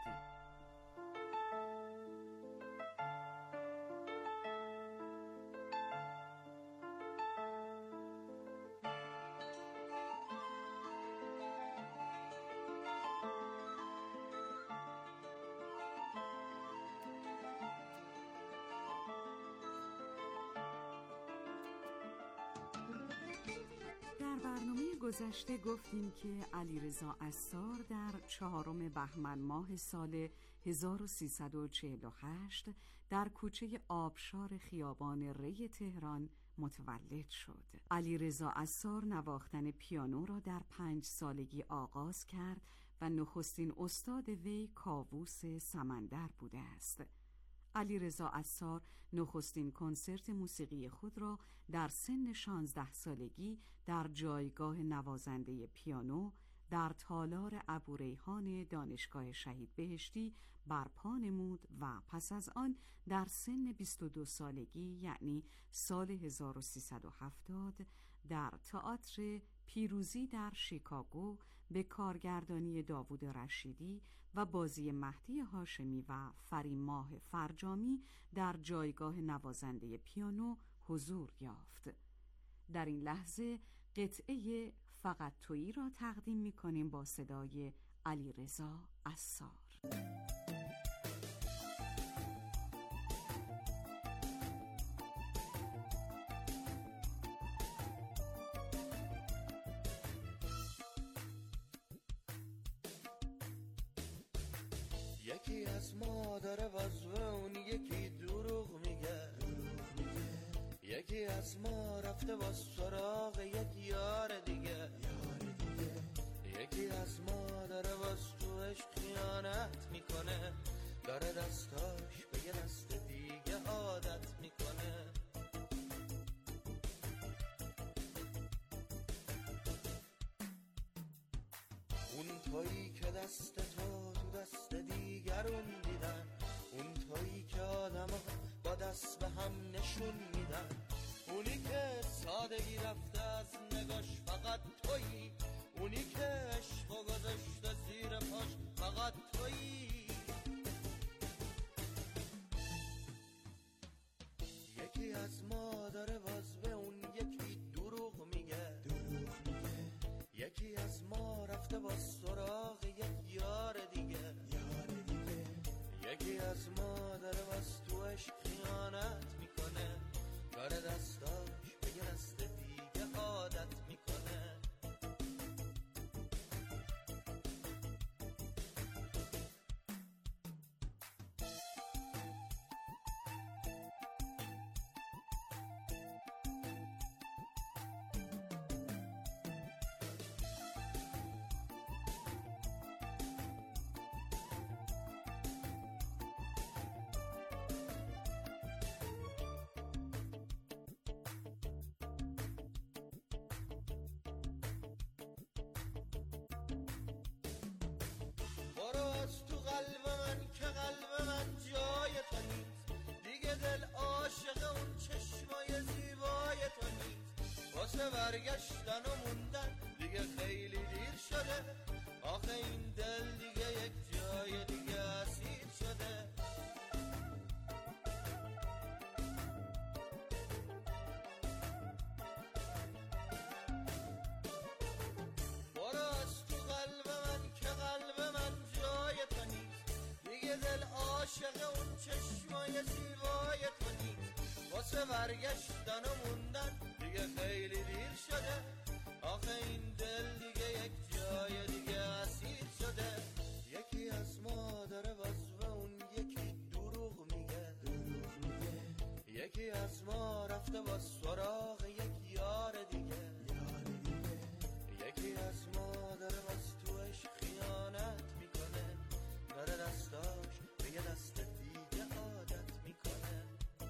گذشته گفتیم که علیرضا عصار در چهارم بهمن ماه سال هزار و سیصد و چهل و هشت در کوچه آبشار خیابان ری تهران متولد شد. علیرضا عصار نواختن پیانو را در پنج سالگی آغاز کرد و نخستین استاد وی کاووس سمندر بوده است. علیرضا عصار نخستین کنسرت موسیقی خود را در سن شانزده سالگی در جایگاه نوازنده پیانو در تالار ابوریحان دانشگاه شهید بهشتی برپا نمود و پس از آن در سن بیست و دو سالگی یعنی سال هزار و سیصد و هفتاد در تئاتر پیروزی در شیکاگو به کارگردانی داوود رشیدی و بازی مهدی هاشمی و فریماه فرجامی در جایگاه نوازنده پیانو حضور یافت. در این لحظه قطعه فقط تویی را تقدیم می کنیم با صدای علیرضا عصار. یکی از ما داره وزوه اون یکی دروغ میگه، یکی از ما رفته با سراغ یک یار دیگه، یکی از ما داره باز تو عشق خیانت میکنه، داره دستاش به یه دست دیگه عادت میکنه. اون تویی که دست تو تو دست دیگرون دیدن، اون تویی که آدم ها با دست به هم نشون میدن، اونی که سادگی رفته از نگاش فقط تویی، اونی که عشق و گذاشته زیر پاش فقط تویی. یکی از ما داره باز به اون یکی دروغ میگه، یکی از ما رفته با سراغ یک یار دیگه، یکی از ما داره باز تو عشق خیانت میکنه، داره دستاش به یه دست دیگه عادت میکنه. واسه برگشتن و موندن دیگه خیلی دیر شده. آخه این دل دیگه یک جای دیگه اسیر شده. برو از تو قلب من که قلب من جای تو نیست. دیگه دل عاشق اون چشمای زیبای تو نیست. واسه برگشتن و موندن دیگه خیلی دیر شده. آخه این دل دیگه یک جای دیگه اسیر شده. یکی از ما داره باز و اون یکی دروغ میگه. یکی از ما رفته با سراغ یک یار دیگه. یکی از ما داره باز توش خیانت میکنه. داره دستاش به یه دست دیگه عادت میکنه.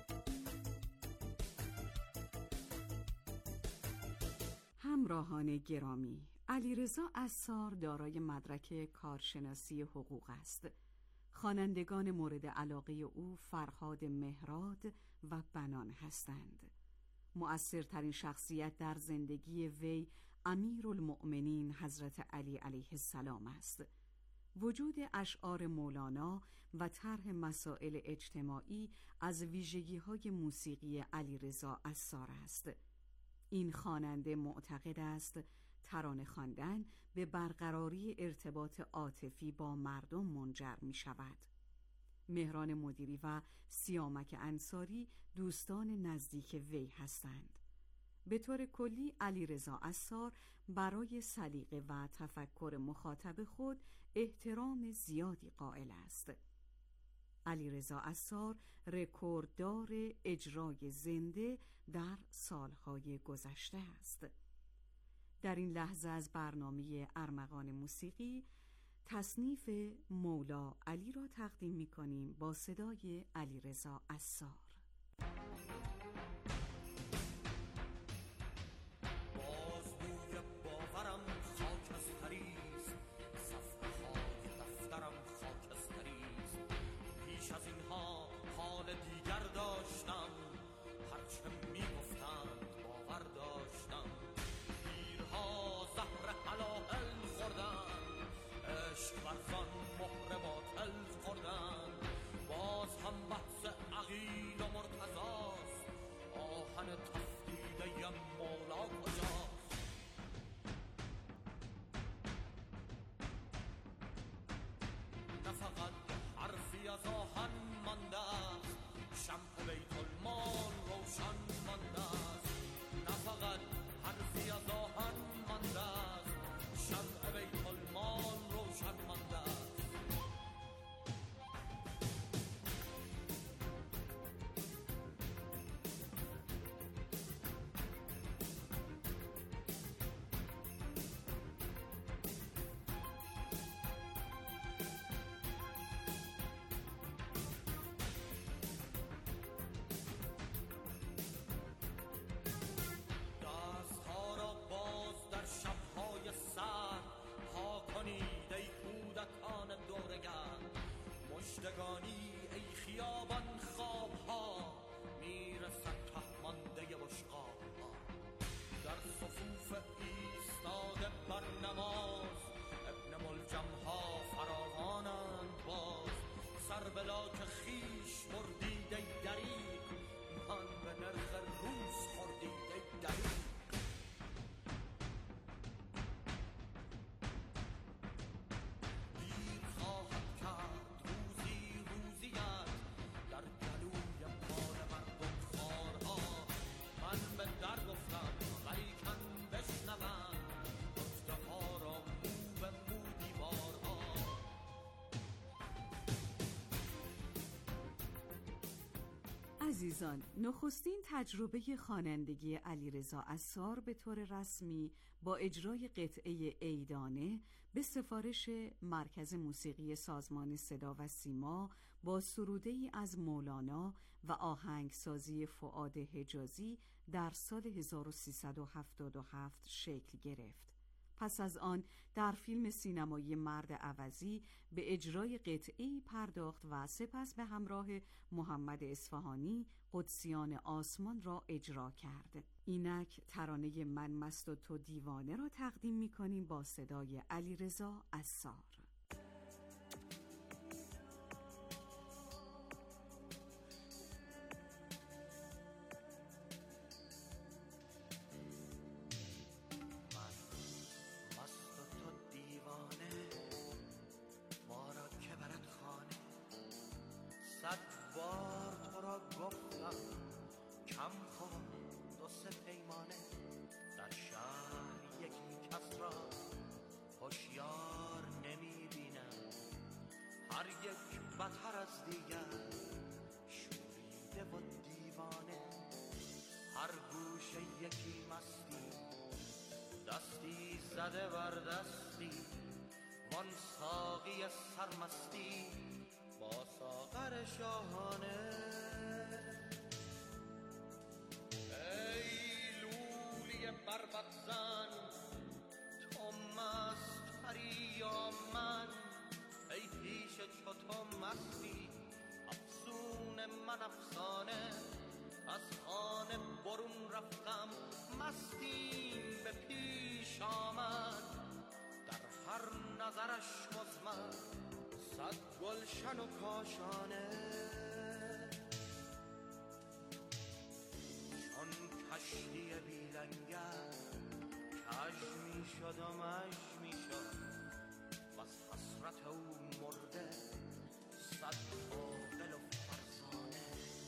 همراهان گرامی، علیرضا عصار دارای مدرک کارشناسی حقوق است. خوانندگان مورد علاقه او فرهاد مهراد و بنان هستند. مؤثرترین شخصیت در زندگی وی امیرالمؤمنین حضرت علی علیه السلام است. وجود اشعار مولانا و طرح مسائل اجتماعی از ویژگی‌های موسیقی علیرضا عصار است. این خواننده معتقد است ترانه خواندن به برقراری ارتباط عاطفی با مردم منجر می شود. مهران مدیری و سیامک انصاری دوستان نزدیک وی هستند. به طور کلی علیرضا عصار برای سلیقه و تفکر مخاطب خود احترام زیادی قائل است. علیرضا عصار رکورددار اجرای زنده در سالهای گذشته است. در این لحظه از برنامه ارمغان موسیقی تصنیف مولا علی را تقدیم می کنیم با صدای علیرضا عصار. باز بوی باورم خاکستریست، صفحه های دفترم خاکستریست. پیش از اینها حال دیگر داشتم، هرچه میگفتند باور داشتم. پیرها زهر حلاحل خوردن، عشق ورزان مهر باطل خوردن. باز هم بحث عقیل و مرتضاست، آهن تفدیده مولا کجاست؟ نه فقط حرفی از آهن مانده است، شمع بیت المال روشن مانده است. نه فقط حرفی از آهن مانده است، شمع بیت المال روشن مانده است. مژدگانی ای خیابان خواب ها، میرسد تهمانده بشقاب ها. در صفوف ایستاده بر نماز، ابن ملجم ها فراوانند باز. سر بلا که خیش بردید ای دریغ، من به نرخ روز خوردید ای دریغ. عزیزان، نخستین تجربه خوانندگی علیرضا عصار به طور رسمی با اجرای قطعه ایدانه به سفارش مرکز موسیقی سازمان صدا و سیما با سروده‌ای از مولانا و آهنگسازی فؤاد حجازی در سال هزار و سیصد و هفتاد و هفت شکل گرفت. پس از آن در فیلم سینمایی مرد عوضی به اجرای قطعه‌ای پرداخت و سپس به همراه محمد اصفهانی قدسیان آسمان را اجرا کرد. اینک ترانه من مست و تو دیوانه را تقدیم می‌کنیم با صدای علیرضا عصار. صد بار تو را گفتم کم کن دو سه پیمانه، در شهر یکی کس را هوشیار نمی بینم، هر یک بتر از دیگر شوریده و دیوانه، هر گوشه یکی مستی دستی زده بر دستی، وان ساقی سرمستی با ساغر شاهانه. ای لولی بربط زن تو مست پری یا من، ای پیش چو تو مستی افسون من افسانه، از خانه برون رفتم مستیم به پیش آمد، در هر نظرش مزمن صد گلشن و کاشانه، چون کشتی بیلنگر کج می شد و مج می شد، و از حسرت او مرده صد عاقل و فرزانه.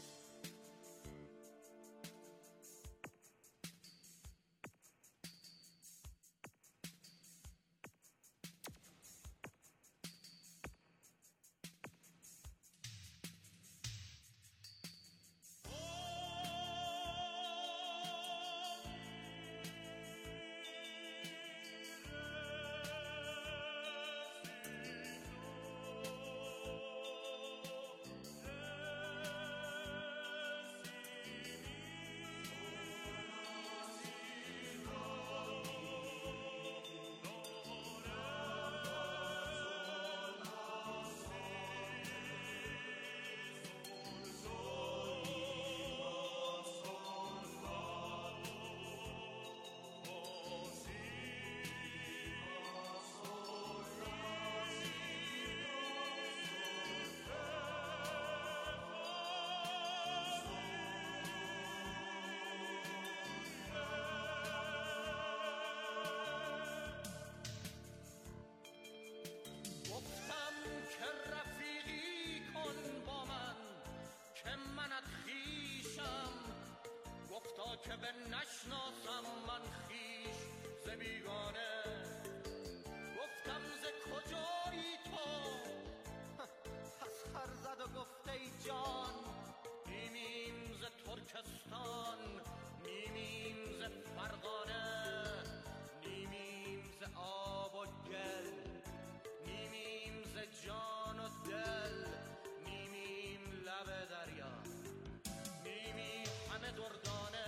که به نشناسم من خیش ز بیگانه، گفتم ز کجایی تو تسخر زد و گفت ای جان، نیمیم ز ترکستان نیمیم ز فرغانه، نیمیم ز آب و گل نیمیم ز جان و دل، نیمیم لب دریا نیمیم همه دردانه.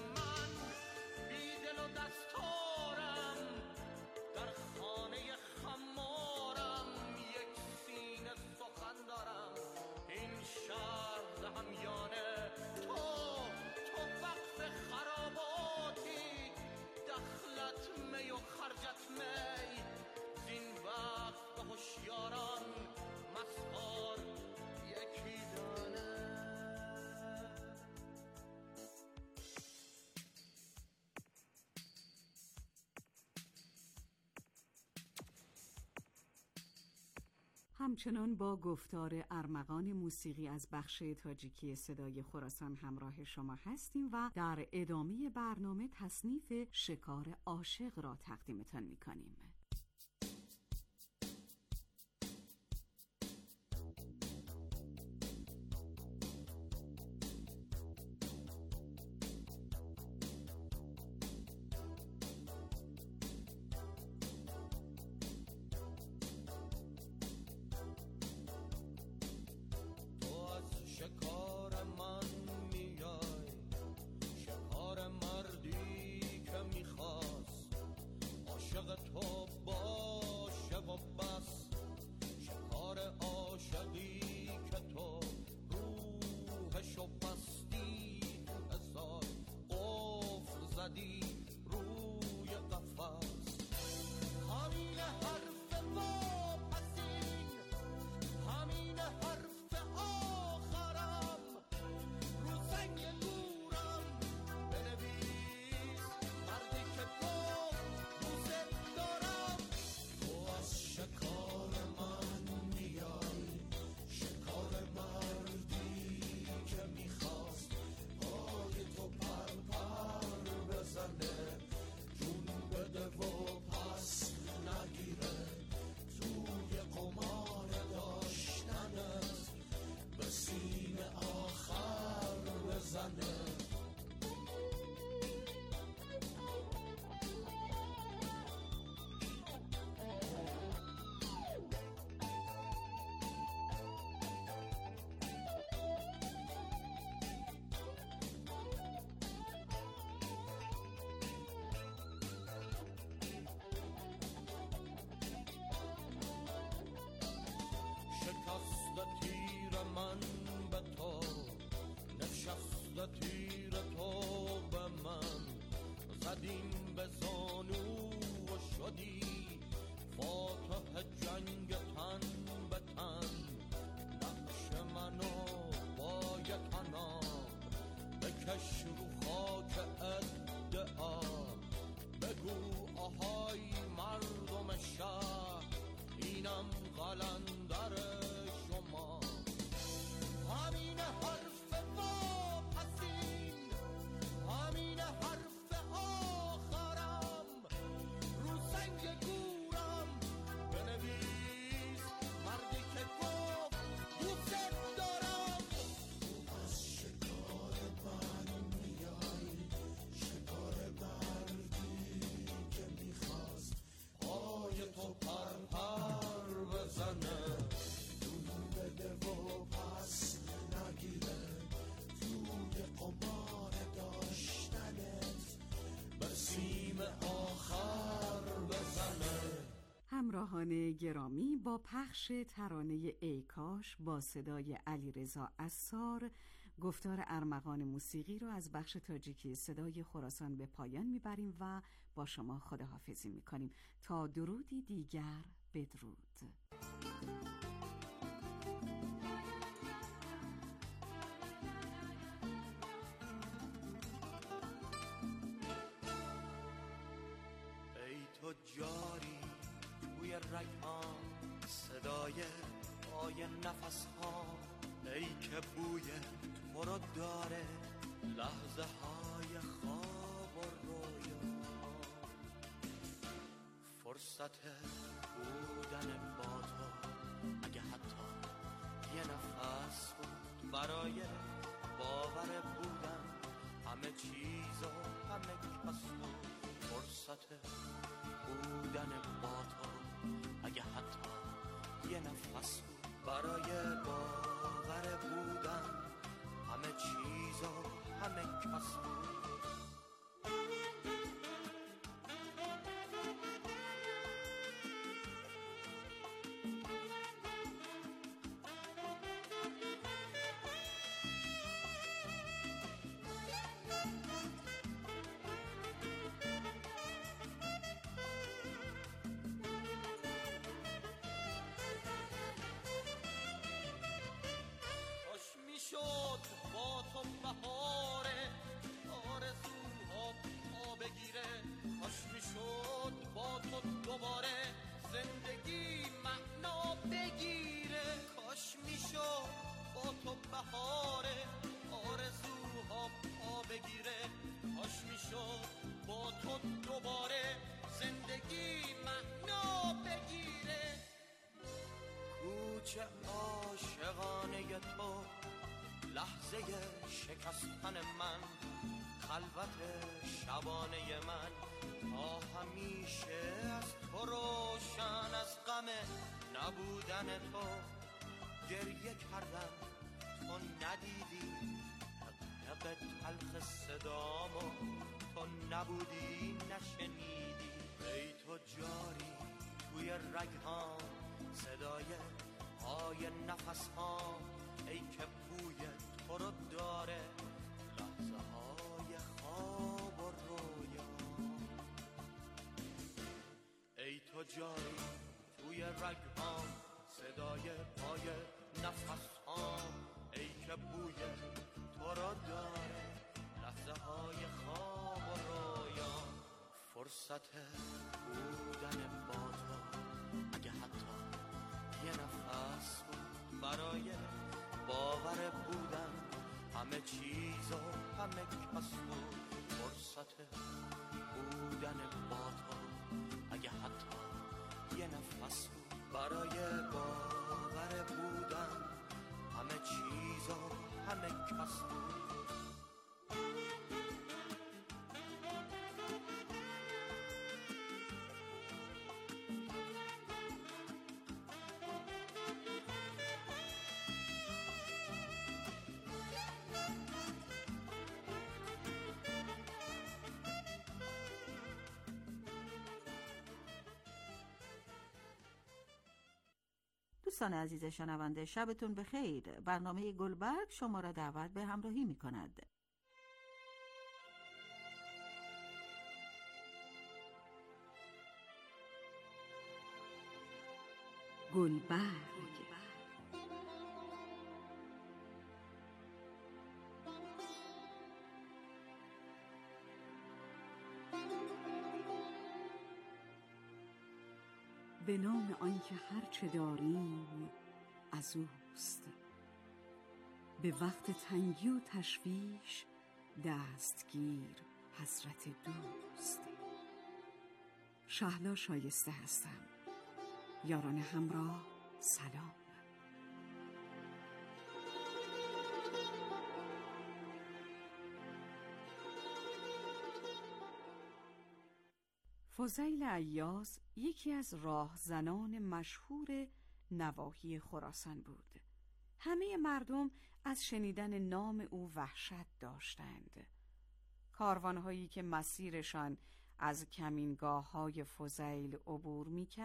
هوشیاران مسخار یکی دانه. همچنان با گفتار ارمغان موسیقی از بخش تاجیکی صدای خراسان همراه شما هستیم و در ادامه برنامه تصنیف شکار عاشق را تقدیمتان می‌کنیم. شکار من میای، شکار مردی که میخواست عاشق تو همراهان گرامی، با پخش ترانه ای کاش با صدای علیرضا عصار گفتار ارمغان موسیقی را از بخش تاجیکی صدای خراسان به پایان میبریم و با شما خداحافظی میکنیم تا درودی دیگر. بدرود. ای تو جاری توی رگ‌هام، صدای پای نفس‌هام، ای که بوی تو رو داره لحظه های خواب و رویا. فرصت بودن با تو اگه حتی یه نفس بود، برای باور بودن همه چیز و همه کس بود. فرصت بودن با تو اگه حتی یه نفس بود، برای باور بودن همه چیز و همه کس بود. شد با تو بهاره آرزوها پا بگیره، کاش میشد با تو دوباره زندگی معنا بگیره. کاش میشد با تو بهاره آرزوها پا بگیره، کاش میشد با تو دوباره زندگی معنا بگیره. کوچه عاشقانه تو، لحظه شکستن من، خلوت شبانه من، تا همیشه از تو روشن، از غم نبودن تو گریه کردم. تو ندیدی حق تلخ صدامو، تو نبودی نشنیدی. ای تو جاری توی رگهام، صدای پای نفسهام، ای که بوی تو رو داره لحظه های خواب و رویا. ای تو جاری توی رگهام، صدای پای نفسهام، ای که بوی تو رو داره لحظه های خواب و رویا. فرصت بودن با تو اگه حتی یه نفس بود، برای باور بودن همه چیز و همه کس بود. فرصت بودن با تو اگه حتی یه نفس بود، برای باور بودن همه چیز و همه کس بود. دوستان عزیز شنونده، شبتون بخیر. برنامه گلبرگ شما را دعوت به همراهی می کند. گلبرگ به نام آنکه هر چه داریم از اوست، به وقت تنگی و تشویش دستگیر حضرت دوست. شهلا شایسته هستم. یاران همراه سلام. فضیل عیاض یکی از راهزنان مشهور نواحی خراسان بود. همه مردم از شنیدن نام او وحشت داشتند. کاروانهایی که مسیرشان از کمینگاه‌های فضیل عبور می‌کرد